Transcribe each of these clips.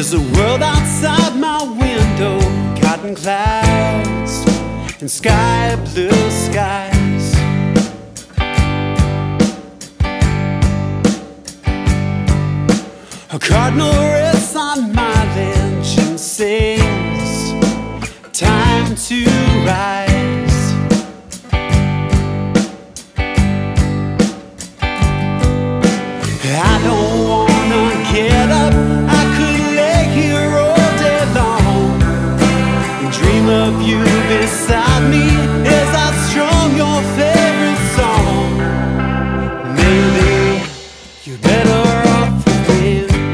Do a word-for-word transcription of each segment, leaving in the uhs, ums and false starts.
There's a world outside my window, cotton clouds and sky blue skies. A cardinal rests on my bench and sings, time to rise. I don't wanna get up, I could lay here all day long and dream of you beside me as I strum your favorite song. Maybe you're better off with me.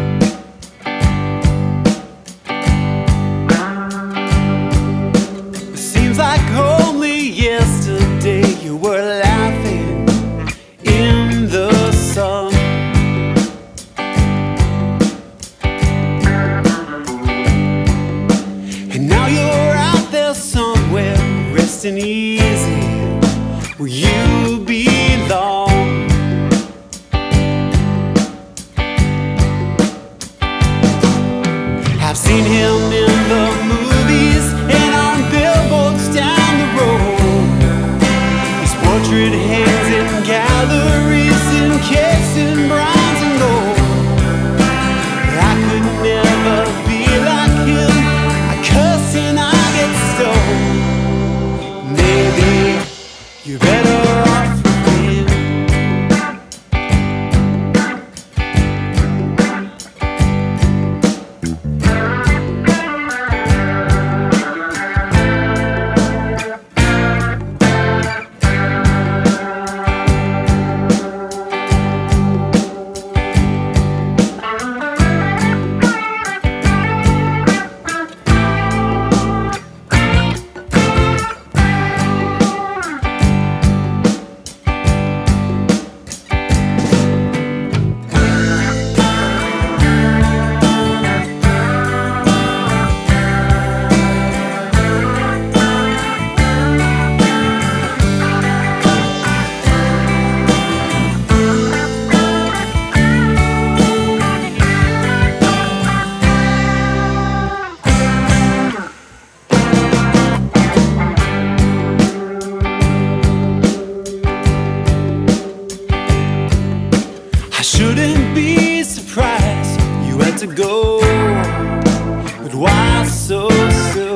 It seems like only yesterday you were laughing in the sun. Somewhere resting easy where you belong. I've seen him in the movies and on billboards down the road. His portrait hangs in galleries encased in bronze and gold. I could never be like him. I cuss and I maybe you're better off with him. I shouldn't be surprised you had to go, but why so soon?